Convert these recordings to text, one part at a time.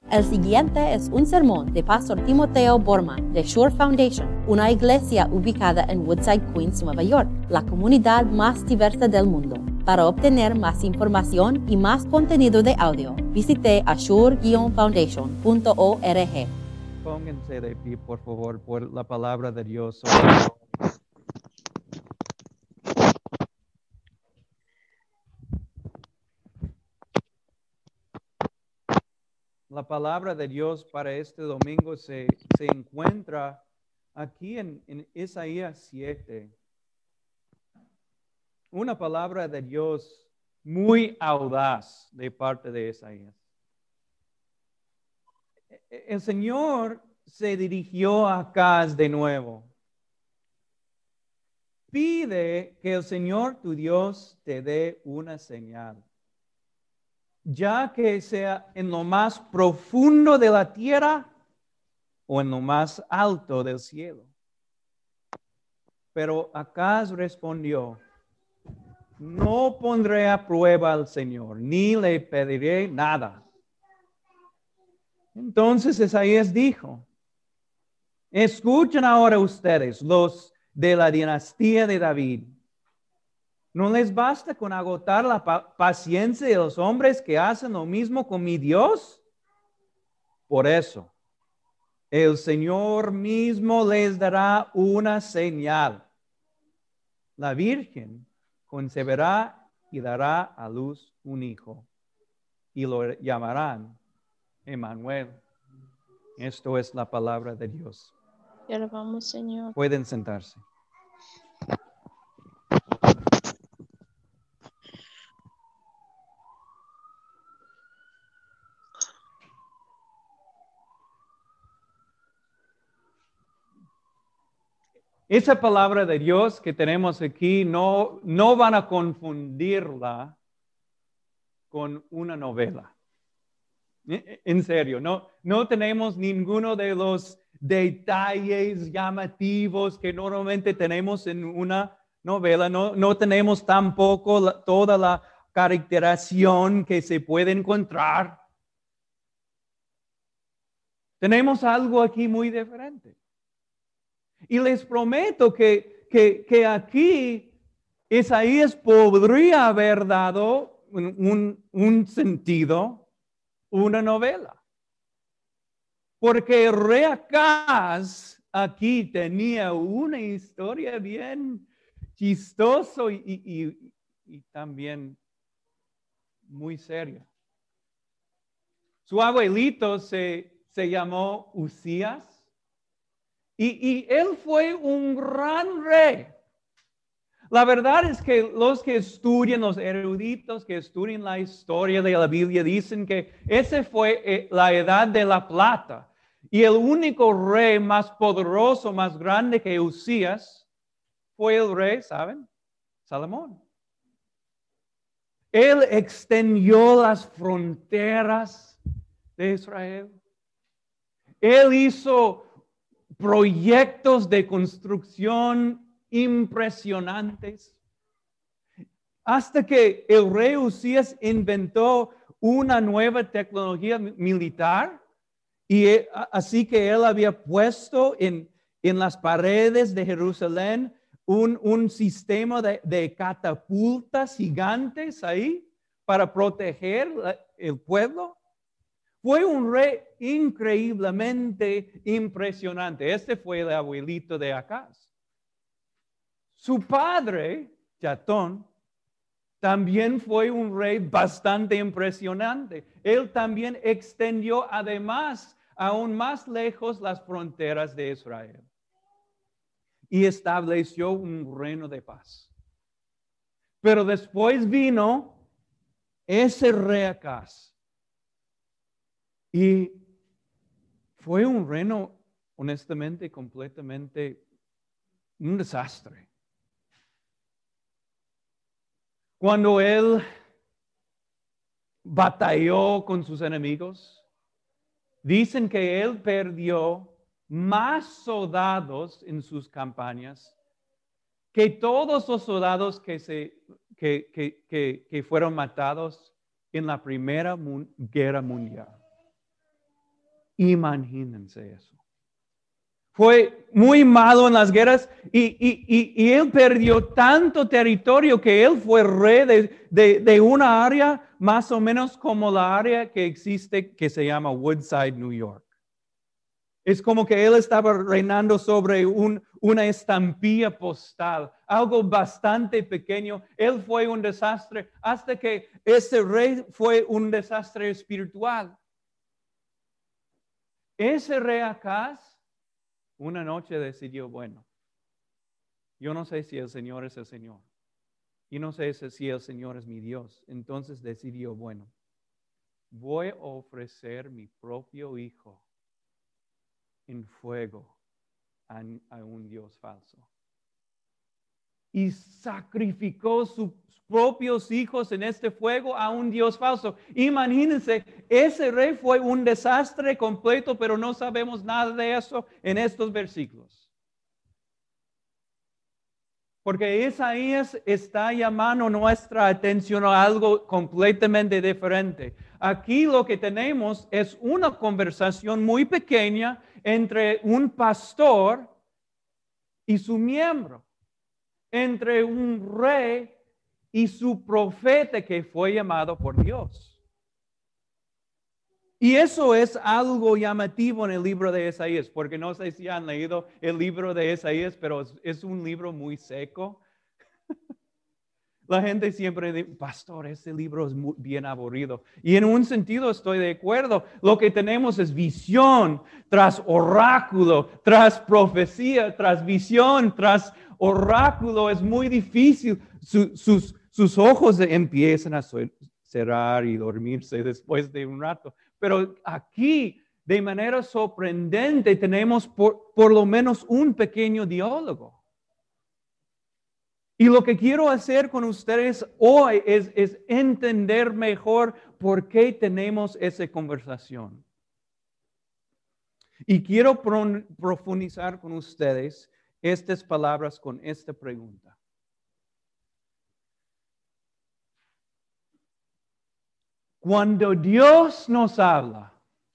El siguiente es un sermón de Pastor Timoteo Borman de Shore Foundation, una iglesia ubicada en Woodside, Queens, Nueva York, la comunidad más diversa del mundo. Para obtener más información y más contenido de audio, visite ashore-foundation.org. Pónganse de pie, por favor, por la palabra de Dios. La palabra de Dios para este domingo se encuentra aquí en Isaías 7. Una palabra de Dios muy audaz de parte de Isaías. El Señor se dirigió a Acaz de nuevo. Pide que el Señor tu Dios te dé una señal, ya que sea en lo más profundo de la tierra o en lo más alto del cielo. Pero Acaz respondió: no pondré a prueba al Señor, ni le pediré nada. Entonces Isaías dijo: escuchen ahora ustedes, los de la dinastía de David. ¿No les basta con agotar la paciencia de los hombres que hacen lo mismo con mi Dios? Por eso, el Señor mismo les dará una señal. La Virgen concebirá y dará a luz un hijo, y lo llamarán Emmanuel. Esto es la palabra de Dios. Te alabamos, Señor. Pueden sentarse. Esa palabra de Dios que tenemos aquí no van a confundirla con una novela. En serio, no tenemos ninguno de los detalles llamativos que normalmente tenemos en una novela. No tenemos tampoco toda la caracterización que se puede encontrar. Tenemos algo aquí muy diferente. Y les prometo que aquí Isaías podría haber dado un sentido, una novela. Porque el rey Acaz aquí tenía una historia bien chistosa y también muy seria. Su abuelito se llamó Usías. Y él fue un gran rey. La verdad es que los que estudian, los eruditos que estudian la historia de la Biblia, dicen que esa fue la edad de la plata. Y el único rey más poderoso, más grande que Usías, fue el rey, ¿saben? Salomón. Él extendió las fronteras de Israel. Él hizo proyectos de construcción impresionantes, hasta que el rey Usías inventó una nueva tecnología militar, y así que él había puesto en las paredes de Jerusalén un sistema de catapultas gigantes ahí para proteger el pueblo. Fue un rey increíblemente impresionante. Este fue el abuelito de Acaz. Su padre, Chatón, también fue un rey bastante impresionante. Él también extendió además aún más lejos las fronteras de Israel y estableció un reino de paz. Pero después vino ese rey Acaz. Y fue un reino, honestamente, completamente un desastre. Cuando él batalló con sus enemigos, dicen que él perdió más soldados en sus campañas que todos los soldados que fueron matados en la Primera Guerra Mundial. Imagínense eso. Fue muy malo en las guerras y él perdió tanto territorio que él fue rey de una área más o menos como la área que existe que se llama Woodside, New York. Es como que él estaba reinando sobre una estampilla postal, algo bastante pequeño. Él fue un desastre hasta que ese rey fue un desastre espiritual. Ese rey Acaz una noche decidió, bueno, yo no sé si el Señor es el Señor. Y no sé si el Señor es mi Dios. Entonces decidió, bueno, voy a ofrecer mi propio hijo en fuego a un Dios falso. Y sacrificó sus propios hijos en este fuego a un Dios falso. Imagínense, ese rey fue un desastre completo, pero no sabemos nada de eso en estos versículos. Porque Isaías está llamando nuestra atención a algo completamente diferente. Aquí lo que tenemos es una conversación muy pequeña entre un pastor y su miembro, entre un rey y su profeta que fue llamado por Dios. Y eso es algo llamativo en el libro de Isaías, porque no sé si han leído el libro de Isaías, pero es un libro muy seco. La gente siempre dice, pastor, ese libro es muy bien aburrido. Y en un sentido estoy de acuerdo. Lo que tenemos es visión tras oráculo, tras profecía, tras visión, tras oráculo. Es muy difícil. Sus ojos empiezan a cerrar y dormirse después de un rato. Pero aquí, de manera sorprendente, tenemos por lo menos un pequeño diálogo. Y lo que quiero hacer con ustedes hoy es entender mejor por qué tenemos esa conversación. Y quiero profundizar con ustedes estas palabras con esta pregunta. Cuando Dios nos habla,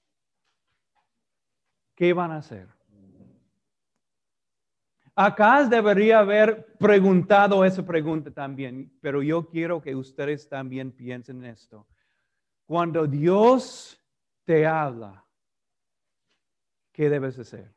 ¿qué van a hacer? Acaz debería haber preguntado esa pregunta también, pero yo quiero que ustedes también piensen en esto. Cuando Dios te habla, ¿qué debes hacer?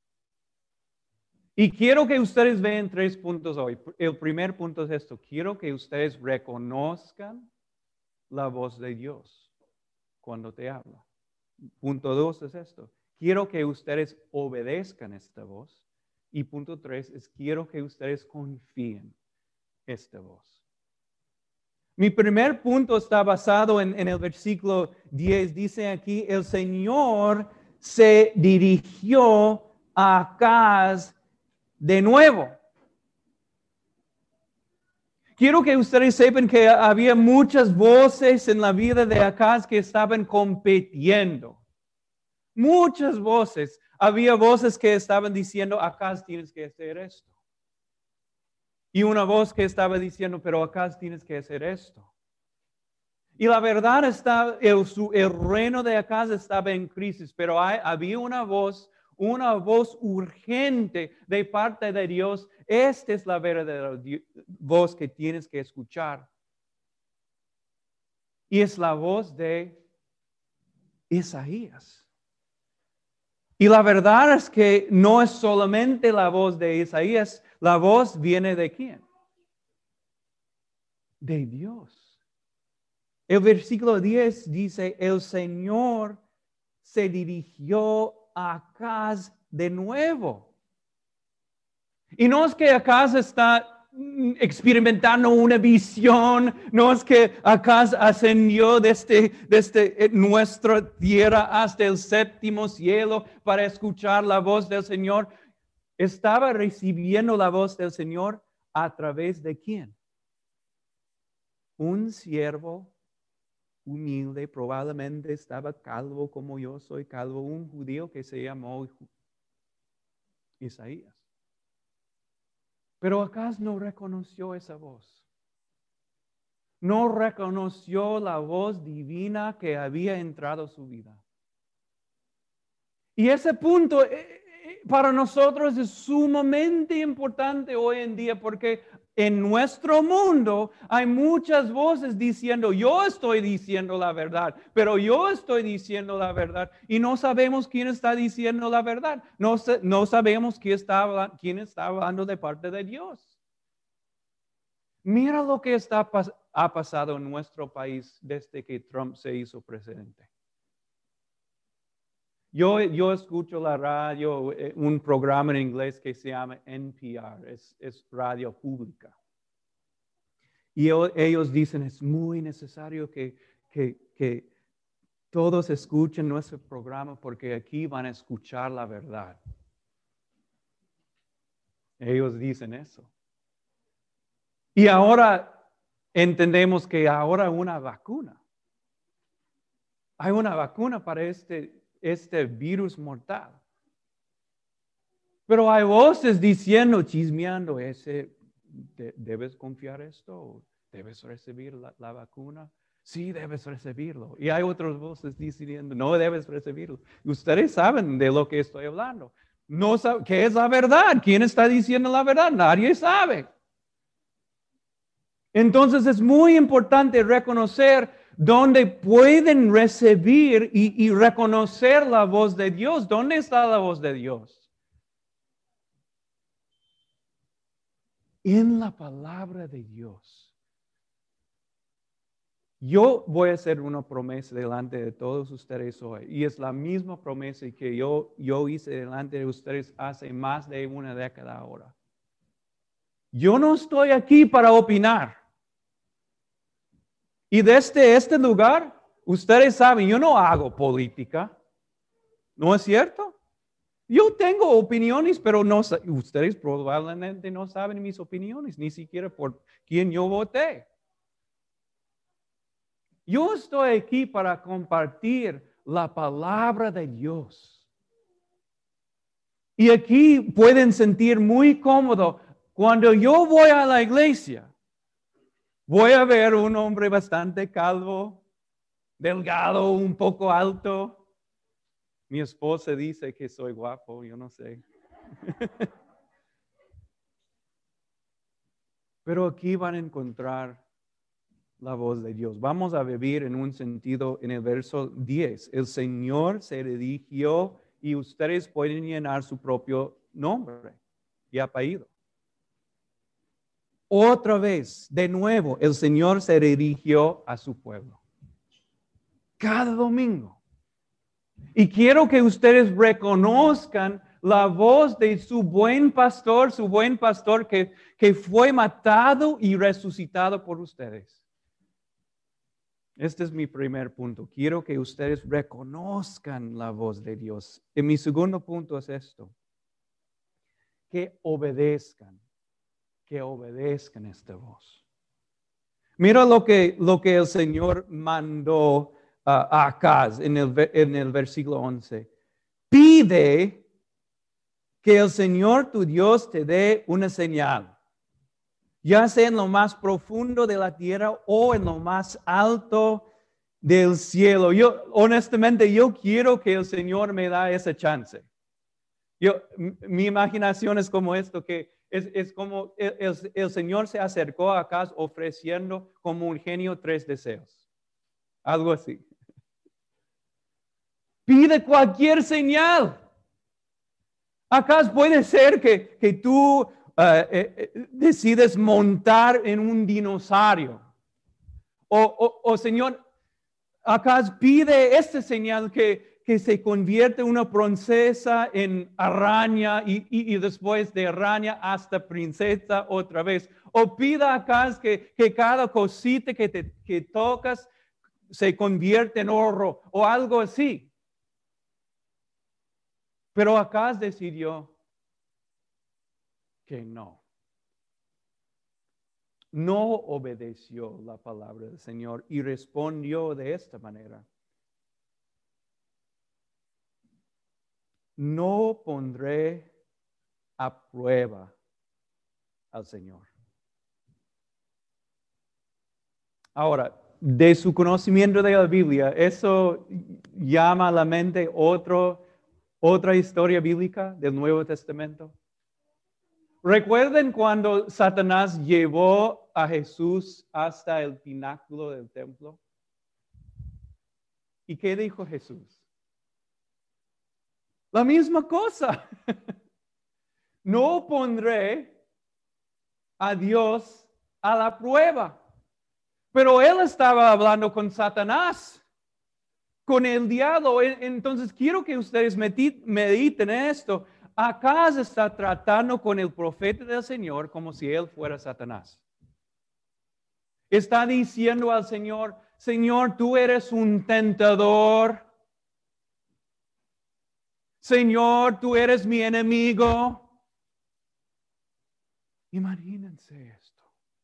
Y quiero que ustedes vean 3 puntos hoy. El primer punto es esto. Quiero que ustedes reconozcan la voz de Dios cuando te habla. Punto 2 es esto. Quiero que ustedes obedezcan esta voz. Y punto 3 es quiero que ustedes confíen esta voz. Mi primer punto está basado en el versículo 10. Dice aquí, el Señor se dirigió a Acaz de nuevo. Quiero que ustedes sepan que había muchas voces en la vida de Acaz que estaban compitiendo. Muchas voces. Había voces que estaban diciendo, Acaz tienes que hacer esto. Y una voz que estaba diciendo, pero Acaz tienes que hacer esto. Y la verdad está, el reino de Acaz estaba en crisis, pero había una voz urgente de parte de Dios. Esta es la verdadera voz que tienes que escuchar. Y es la voz de Isaías. Y la verdad es que no es solamente la voz de Isaías, la voz viene de ¿quién? De Dios. El versículo 10 dice, el Señor se dirigió a Acaz de nuevo. Y no es que Acaz está experimentando una visión, no es que Acaz ascendió desde nuestra tierra hasta el 7º cielo para escuchar la voz del Señor. Estaba recibiendo la voz del Señor a través de ¿quién? Un siervo humilde, probablemente estaba calvo como yo soy calvo, un judío que se llamó Isaías. Pero Acaz no reconoció esa voz. No reconoció la voz divina que había entrado a su vida. Y ese punto para nosotros es sumamente importante hoy en día porque en nuestro mundo hay muchas voces diciendo, yo estoy diciendo la verdad, pero yo estoy diciendo la verdad. Y no sabemos quién está diciendo la verdad. No sabemos quién está hablando de parte de Dios. Mira lo que ha pasado en nuestro país desde que Trump se hizo presidente. Yo escucho la radio, un programa en inglés que se llama NPR, es radio pública. Y ellos dicen, es muy necesario que todos escuchen nuestro programa porque aquí van a escuchar la verdad. Ellos dicen eso. Y ahora entendemos que ahora hay una vacuna. Hay una vacuna para este virus mortal. Pero hay voces diciendo, chismeando, ¿debes confiar esto? ¿Debes recibir la vacuna? Sí, debes recibirlo. Y hay otras voces diciendo, no debes recibirlo. Ustedes saben de lo que estoy hablando. No saben qué es la verdad. ¿Quién está diciendo la verdad? Nadie sabe. Entonces es muy importante reconocer dónde pueden recibir y reconocer la voz de Dios. ¿Dónde está la voz de Dios? En la palabra de Dios. Yo voy a hacer una promesa delante de todos ustedes hoy. Y es la misma promesa que yo hice delante de ustedes hace más de una década ahora. Yo no estoy aquí para opinar. Y desde este lugar, ustedes saben, yo no hago política. ¿No es cierto? Yo tengo opiniones, pero ustedes probablemente no saben mis opiniones, ni siquiera por quién yo voté. Yo estoy aquí para compartir la palabra de Dios. Y aquí pueden sentir muy cómodo. Cuando yo voy a la iglesia, voy a ver un hombre bastante calvo, delgado, un poco alto. Mi esposa dice que soy guapo, yo no sé. Pero aquí van a encontrar la voz de Dios. Vamos a vivir en un sentido en el verso 10. El Señor se dirigió y ustedes pueden llenar su propio nombre y apellido. Otra vez, de nuevo, el Señor se dirigió a su pueblo. Cada domingo. Y quiero que ustedes reconozcan la voz de su buen pastor que fue matado y resucitado por ustedes. Este es mi primer punto. Quiero que ustedes reconozcan la voz de Dios. Y mi segundo punto es esto. Que obedezcan esta voz. Mira lo que el Señor mandó a Acaz en el versículo 11. Pide que el Señor tu Dios te dé una señal, ya sea en lo más profundo de la tierra o en lo más alto del cielo. Honestamente, yo quiero que el Señor me da esa chance. Mi imaginación es como esto, que es como el Señor se acercó a Acaz ofreciendo como un genio 3 deseos. Algo así. Pide cualquier señal. Acaz puede ser que tú decides montar en un dinosaurio. O Señor, Acaz pide esta señal que se convierte una princesa en araña y después de araña hasta princesa otra vez. O pida a Acaz que cada cosita que tocas se convierte en oro o algo así. Pero Acaz decidió que no. No obedeció la palabra del Señor y respondió de esta manera. No pondré a prueba al Señor. Ahora, de su conocimiento de la Biblia, eso llama a la mente otro Otra historia bíblica del Nuevo Testamento. ¿Recuerden cuando Satanás llevó a Jesús hasta el pináculo del templo? ¿Y qué dijo Jesús? La misma cosa. No pondré a Dios a la prueba. Pero él estaba hablando con Satanás, con el diablo. Entonces quiero que ustedes mediten esto. Acaz está tratando con el profeta del Señor como si él fuera Satanás. Está diciendo al Señor, Señor, tú eres un tentador. Señor, tú eres mi enemigo. Imagínense esto.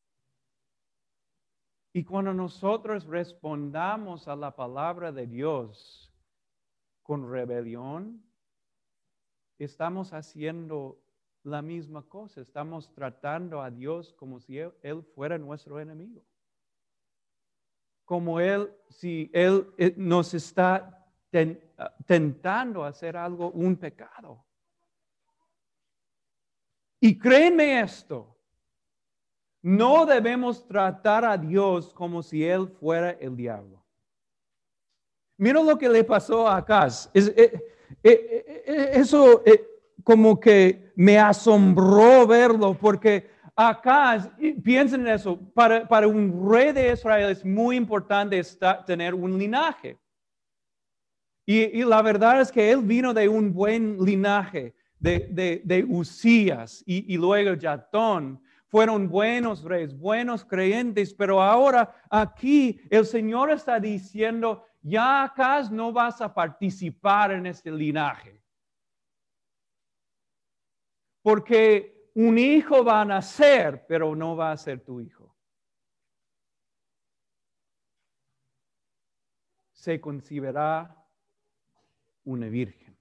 Y cuando nosotros respondamos a la palabra de Dios con rebelión, estamos haciendo la misma cosa. Estamos tratando a Dios como si Él fuera nuestro enemigo. Como si Él nos está tentando a hacer algo, un pecado. Y créanme esto, no debemos tratar a Dios como si Él fuera el diablo. Mira lo que le pasó a Acaz. Eso como que me asombró verlo, porque Acaz, piensen en eso, para un rey de Israel es muy importante tener un linaje. Y la verdad es que él vino de un buen linaje, de Usías y luego Yatón. Fueron buenos reyes, buenos creyentes, pero ahora aquí el Señor está diciendo, ya Acaz no vas a participar en este linaje. Porque un hijo va a nacer, pero no va a ser tu hijo. Se concebirá una virgen.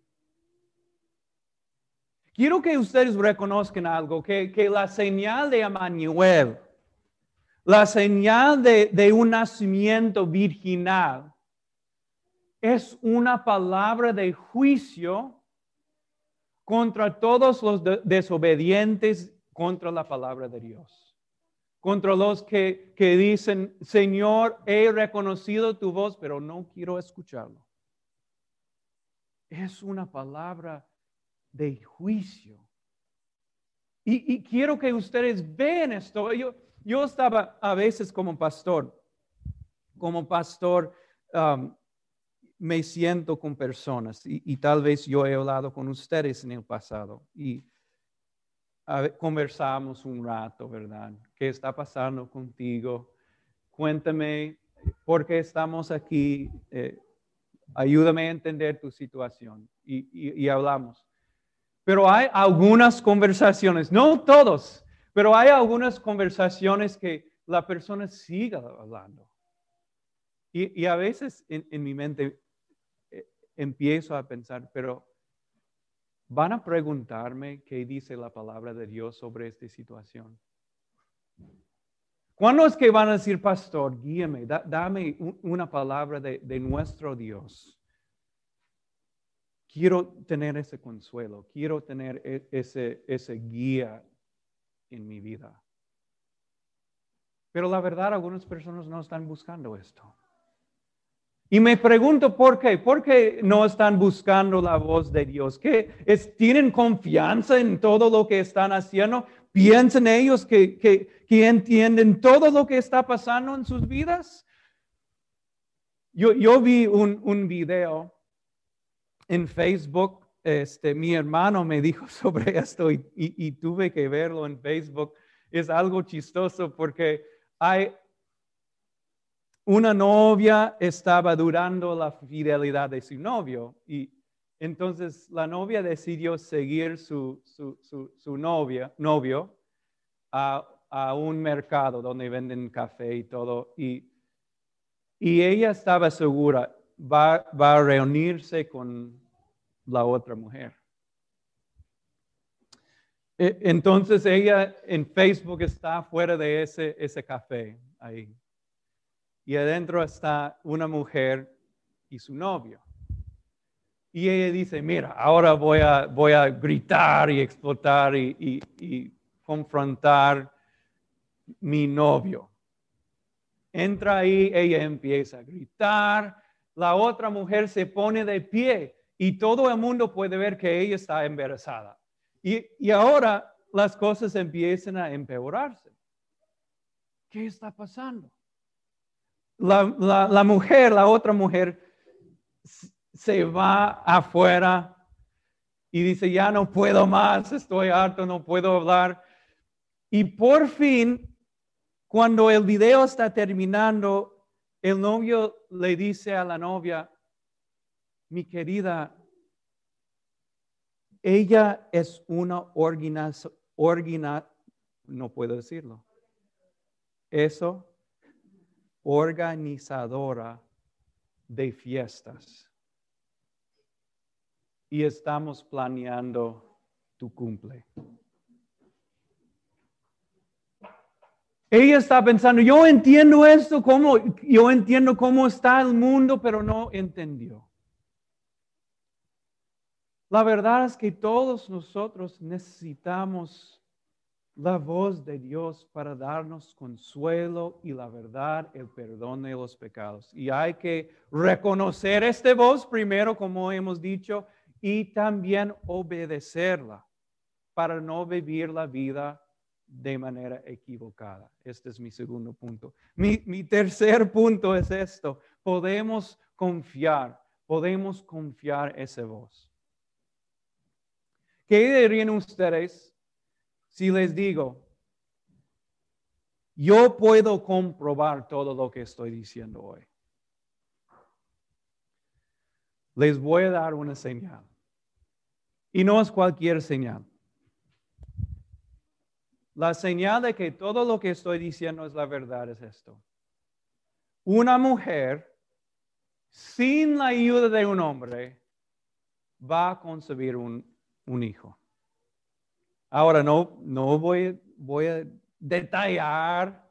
Quiero que ustedes reconozcan algo, que la señal de Emmanuel, la señal de un nacimiento virginal, es una palabra de juicio contra todos los desobedientes contra la palabra de Dios. Contra los que dicen, Señor, he reconocido tu voz, pero no quiero escucharlo. Es una palabra de juicio. Y quiero que ustedes vean esto. Yo estaba a veces como pastor, me siento con personas y tal vez yo he hablado con ustedes en el pasado y conversamos un rato, ¿verdad? ¿Qué está pasando contigo? Cuéntame por qué estamos aquí. Ayúdame a entender tu situación y hablamos. Pero hay algunas conversaciones, no todos, pero hay algunas conversaciones que la persona sigue hablando. Y a veces en mi mente empiezo a pensar, pero ¿van a preguntarme qué dice la palabra de Dios sobre esta situación? ¿Cuándo es que van a decir, pastor, guíame, dame una palabra de nuestro Dios? Quiero tener ese consuelo, quiero tener ese guía en mi vida. Pero la verdad, algunas personas no están buscando esto. Y me pregunto por qué. ¿Por qué no están buscando la voz de Dios? ¿Tienen confianza en todo lo que están haciendo? ¿Piensan ellos que entienden todo lo que está pasando en sus vidas? Yo vi un video en Facebook. Mi hermano me dijo sobre esto y tuve que verlo en Facebook. Es algo chistoso porque una novia estaba durando la fidelidad de su novio y entonces la novia decidió seguir su novio a un mercado donde venden café y todo y ella estaba segura, va a reunirse con la otra mujer. Entonces ella en Facebook está fuera de ese café ahí. Y adentro está una mujer y su novio. Y ella dice, mira, ahora voy a gritar y explotar y confrontar mi novio. Entra ahí, ella empieza a gritar, la otra mujer se pone de pie y todo el mundo puede ver que ella está embarazada. Y ahora las cosas empiezan a empeorarse. ¿Qué está pasando? La mujer, la otra mujer, se va afuera y dice, ya no puedo más, estoy harto, no puedo hablar. Y por fin, cuando el video está terminando, el novio le dice a la novia, mi querida, ella es una no puedo decirlo. Eso, organizadora de fiestas. Y estamos planeando tu cumple. Ella está pensando, yo entiendo esto, yo entiendo cómo está el mundo, pero no entendió. La verdad es que todos nosotros necesitamos la voz de Dios para darnos consuelo y la verdad, el perdón de los pecados. Y hay que reconocer esta voz primero, como hemos dicho, y también obedecerla para no vivir la vida de manera equivocada. Este es mi segundo punto. Mi tercer punto es esto. Podemos confiar esa voz. ¿Qué dirían ustedes si les digo, yo puedo comprobar todo lo que estoy diciendo hoy? Les voy a dar una señal. Y no es cualquier señal. La señal de que todo lo que estoy diciendo es la verdad es esto. Una mujer, sin la ayuda de un hombre, va a concebir un hijo. Ahora, no voy a detallar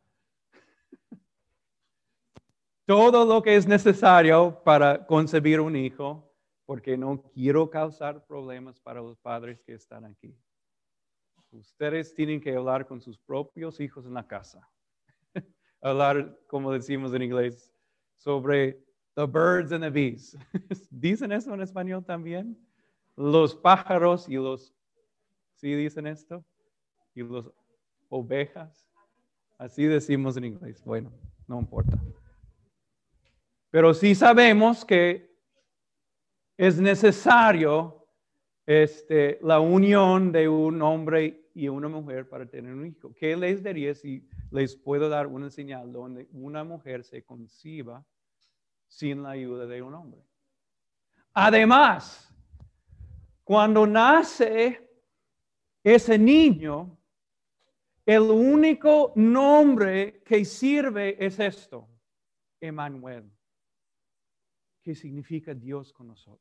todo lo que es necesario para concebir un hijo, porque no quiero causar problemas para los padres que están aquí. Ustedes tienen que hablar con sus propios hijos en la casa. Hablar, como decimos en inglés, sobre the birds and the bees. ¿Dicen eso en español también? Los pájaros y los... ¿Sí dicen esto? Y las ovejas. Así decimos en inglés. Bueno, no importa. Pero sí sabemos que es necesario la unión de un hombre y una mujer para tener un hijo. ¿Qué les diría si les puedo dar una señal donde una mujer se conciba sin la ayuda de un hombre? Además, cuando nace ese niño, el único nombre que sirve es esto, Emmanuel, que significa Dios con nosotros.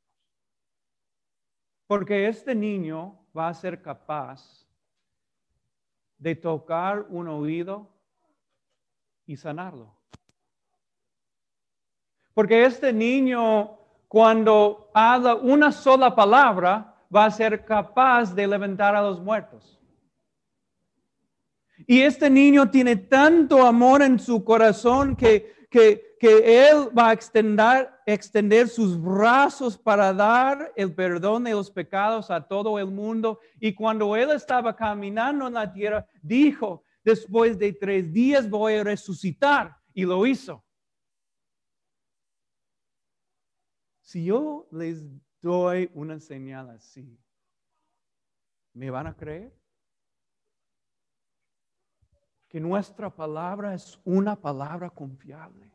Porque este niño va a ser capaz de tocar un oído y sanarlo. Porque este niño, cuando habla una sola palabra, va a ser capaz de levantar a los muertos. Y este niño tiene tanto amor en su corazón que él va a extender sus brazos para dar el perdón de los pecados a todo el mundo. Y cuando él estaba caminando en la tierra, dijo, después de 3 días voy a resucitar. Y lo hizo. Si yo les doy una señal así, ¿me van a creer? Que nuestra palabra es una palabra confiable.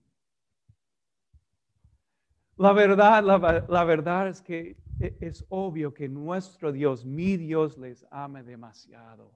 La verdad es que es obvio que nuestro Dios, mi Dios, les ama demasiado.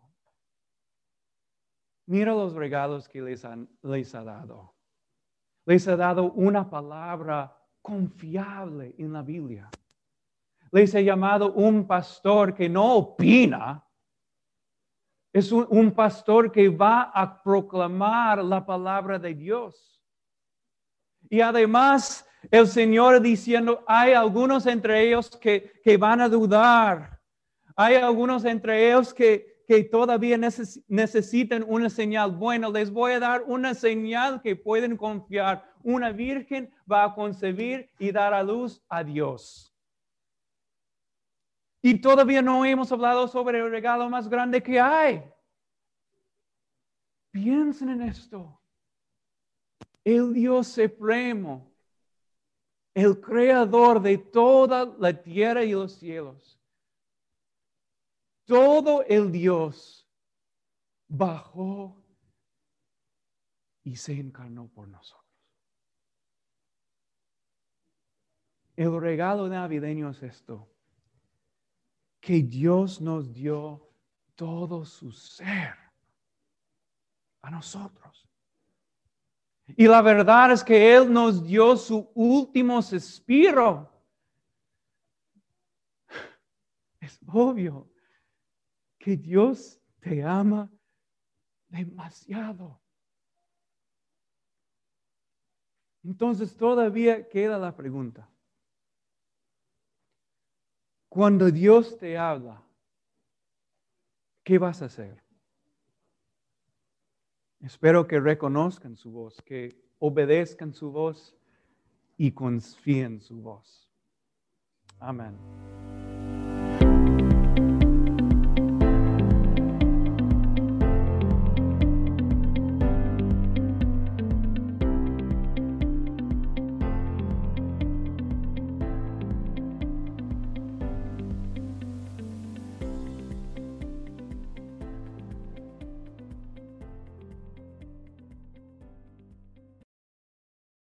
Mira los regalos que les ha dado. Les ha dado una palabra confiable en la Biblia. Les ha llamado un pastor que no opina. Es un pastor que va a proclamar la palabra de Dios. Y además El Señor diciendo, hay algunos entre ellos que van a dudar. Hay algunos entre ellos que todavía necesitan una señal. Bueno, les voy a dar una señal que pueden confiar. Una virgen va a concebir y dar a luz a Dios. Y todavía no hemos hablado sobre el regalo más grande que hay. Piensen en esto. El Dios supremo, el creador de toda la tierra y los cielos, todo el Dios bajó y se encarnó por nosotros. El regalo navideño es esto, que Dios nos dio todo su ser a nosotros. Y la verdad es que Él nos dio su último suspiro. Es obvio que Dios te ama demasiado. Entonces todavía queda la pregunta. Cuando Dios te habla, ¿qué vas a hacer? Espero que reconozcan su voz, que obedezcan su voz y confíen en su voz. Amén.